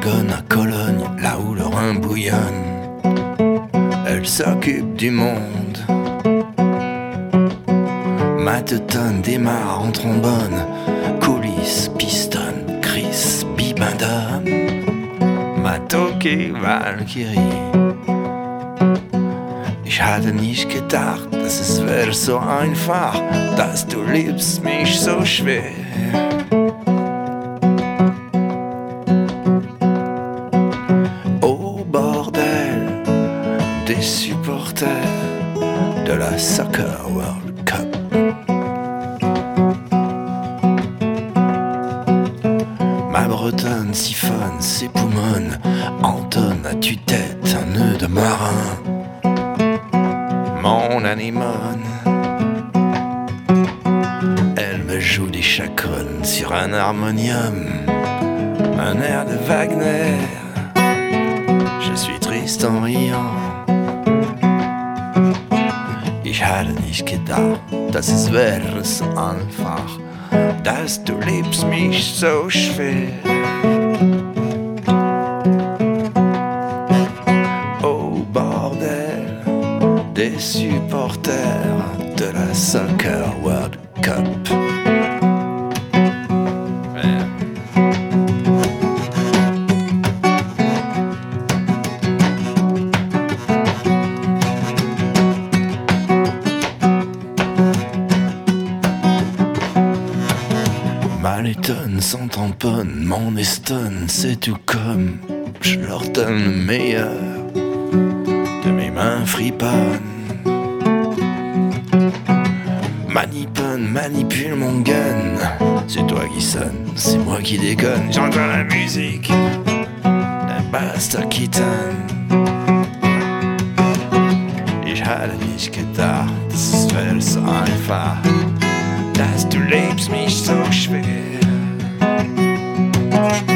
wagonne à Cologne, là où le Rhin bouillonne. Elle s'occupe du monde. Matetonne démarre en trombone, coulisses, piston, Chris, bibendum, Matoke, Valkyrie. Ich hatte nicht gedacht, dass es wäre so einfach, dass du liebst mich so schwer. Au bordel des supporters de la Soccer World Cup. Ma bretonne siphonne ses poumons, entonne à tue-tête un nœud de marin. Mon anémone, elle me joue des chaconnes sur un harmonium, un air de Wagner. Je suis triste en riant. Ich hatte nicht gedacht, dass es wäre so einfach, dass du liebst mich so schwer. Au bordel des supporters de la Soccer World Cup. Les tonnes s'en tamponnent, mon estonne, c'est tout comme je leur donne le meilleur de mes mains friponnes. Maniponne, manipule mon gun, c'est toi qui sonne, c'est moi qui déconne. J'entends la musique d'un Buster Keaton. Ich hatte nicht gedacht, dass es wäre so einfach, dass du liebst mich so schwer.